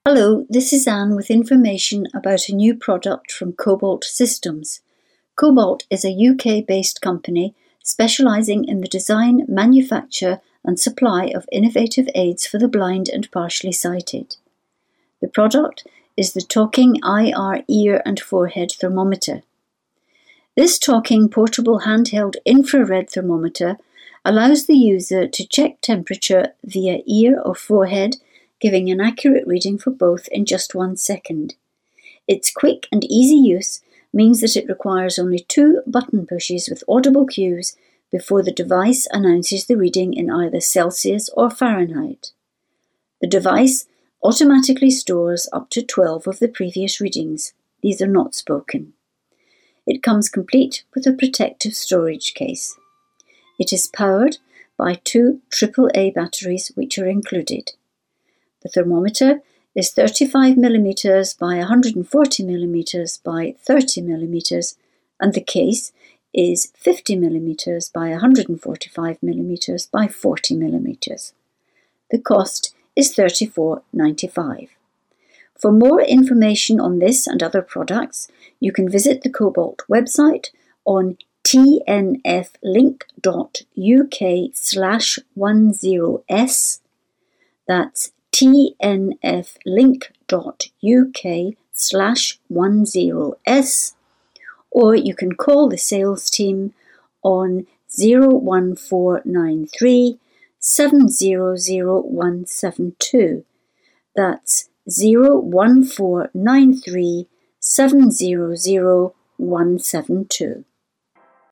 Hello, this is Anne with information about a new product from Cobalt Systems. Cobalt is a UK-based company specialising in the design, manufacture and supply of innovative aids for the blind and partially sighted. The product is the Talking IR Ear and Forehead Thermometer. This talking portable handheld infrared thermometer allows the user to check temperature via ear or forehead, giving an accurate reading for both in just 1 second. Its quick and easy use means that it requires only 2 button pushes with audible cues before the device announces the reading in either Celsius or Fahrenheit. The device automatically stores up to 12 of the previous readings. These are not spoken. It comes complete with a protective storage case. It is powered by 2 AAA batteries which are included. The thermometer is 35mm by 140mm by 30mm and the case is 50mm by 145mm by 40mm. The cost is $34.95. For more information on this and other products, you can visit the Cobalt website on tnflink.uk/10s. That's tnflink.uk/10s, or you can call the sales team on 01493 700172. That's 01493 700172.